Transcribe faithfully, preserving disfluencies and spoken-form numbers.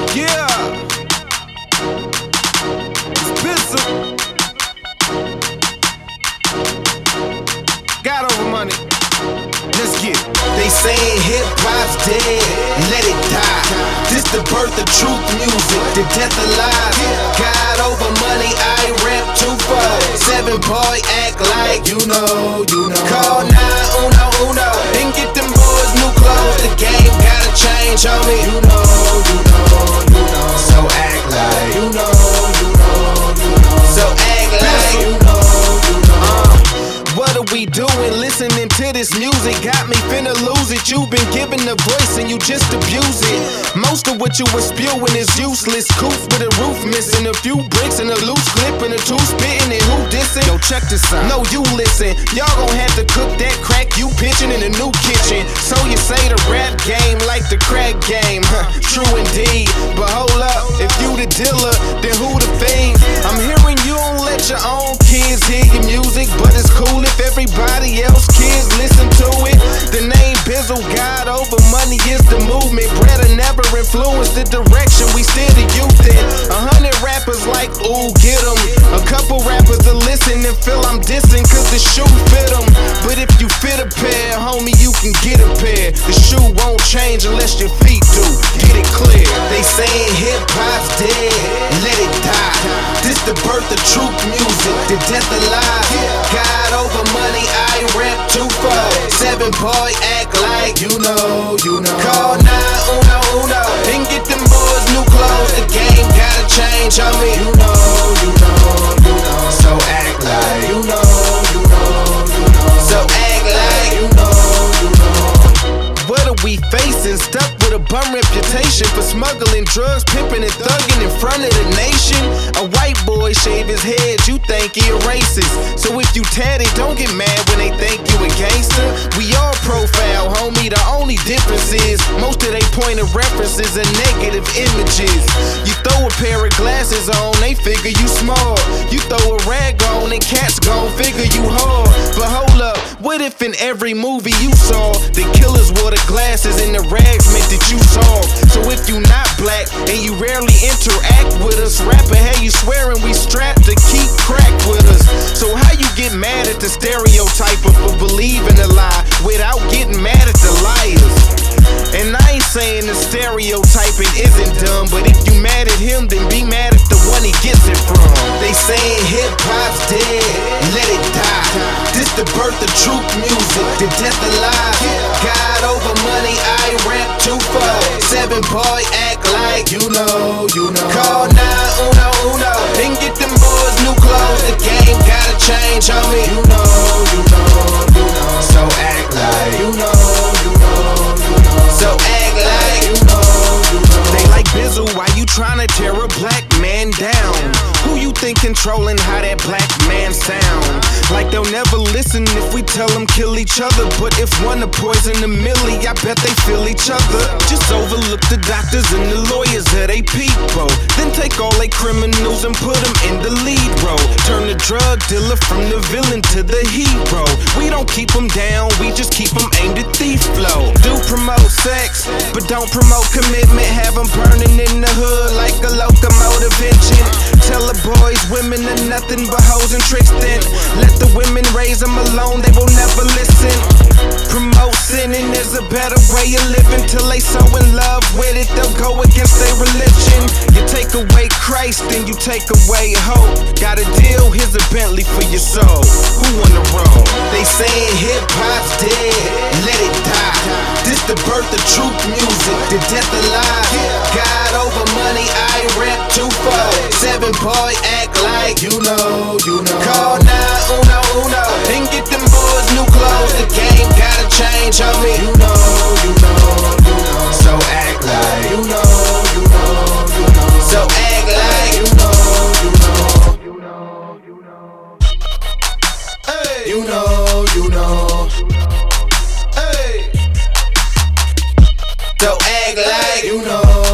Yeah. It's Bizzle. Got over money. Let's get it. They saying hip-hop's dead, let it die. This the birth of truth music, the death of lies. God over money, I rap two four seven, boy, act like you know, you know. Call nine uno uno, and get them boys new clothes. The game gotta change, homie. You know, you know, you know. So act like you know, you know, you know. So act like you know, you know. Uh, what are we doing? Listening to this music got me finna lose it. You've been given a voice and you just abuse it. Most of what you were spewing is useless. Coof with a roof missing, a few bricks and a loose clip and a two spitting and who dissing? Yo, check this out. No, you listen. Y'all gon' have to cook that crack you pitching in a new kitchen. So you say the rap game like the crack game. Huh, true indeed. But hold up, if you the dealer, then who the fiend? I'm hearing you don't let your own kids hear your music, but it's cool if everybody else kids listen to it. The name Bizzle, God over money is the movement. Bread never influenced the direction we steer the youth in. A hundred rappers like, ooh, get 'em. A couple rappers to listen and feel I'm dissing cause the shoe fit 'em. But if you fit a pair, homie, you can get a pair. The shoe won't change unless your feet do. Get it clear. They saying hip-hop's dead, let it die. This the birth of truth music, the death of lies. God over money, I rap two four seven, boy, act like you know, you know. Call nine uno uno, and get them boys new clothes. The game gotta change, homie. You know, you know, you know. So act like you know, you know, you know. So act like you know, you know. What are we facing? Stuck with a bum reputation for smuggling drugs, pimping and thugging in front of the nation. A white boy shave his head, you think he a racist. So if you tatted, don't get mad when they think you a gangster. We all profile, homie, the only difference is most of they point of references are negative images. You throw a pair of glasses on, they figure you smart. You throw a rag on and cats gon' figure you hard. But hold up, what if in every movie you saw the killers wore the glasses and the rags meant that you saw? So if you not black and you rarely interact with us, rapper, hey, you swearing we strapped to keep crack with us. So how you get mad at the stereotyper for believing a lie without getting mad at the liars? And I ain't saying the stereotyping isn't dumb, but if you mad at him, then be mad at the one he gets it from. They saying hip-hop's dead, let it die. This the birth of truth music, the death of lies. God over money, I rap two four seven, boy, act like you know, you know. Call nine uno uno, and get them boys new clothes. The game gotta change, homie. You know, you know, you know. So act like you know, you know, you know. So act like you know, you know. They like Bizzle, why you tryna tear a black man down? Who you think controlling how that black man sound? Like they'll never listen if we tell them kill each other. But if one to poison a millie, I bet they feel each other. Just overlook the doctors and the lawyers of they people. Then take all they criminals and put them in the lead role. Turn the drug dealer from the villain to the hero. We don't keep them down, we just keep them aimed at thief flow. Do promote sex, but don't promote commitment. Have them burning in the hood like a locomotive engine. Tell the boys women are nothing but hoes and tricks then. Let the women raise them alone, they will never listen. Promote sinning, there's a better way of living. Till they so in love with it, they'll go against their religion. You take away Christ, then you take away hope. Got a deal, here's a Bentley for your soul. Who on the road? They saying hip-hop's dead, let it die. This the birth of truth music, the death of lies. God over money, I rap two four seven, boy, act like you know, you know. Call nine uno uno, and get them boys new clothes. The game gotta change, homie. You know, you know, you know. So act like you know, you know, you know. So act like you know, you know, you know, you know. Hey, you know, you know. Hey, so act like you know.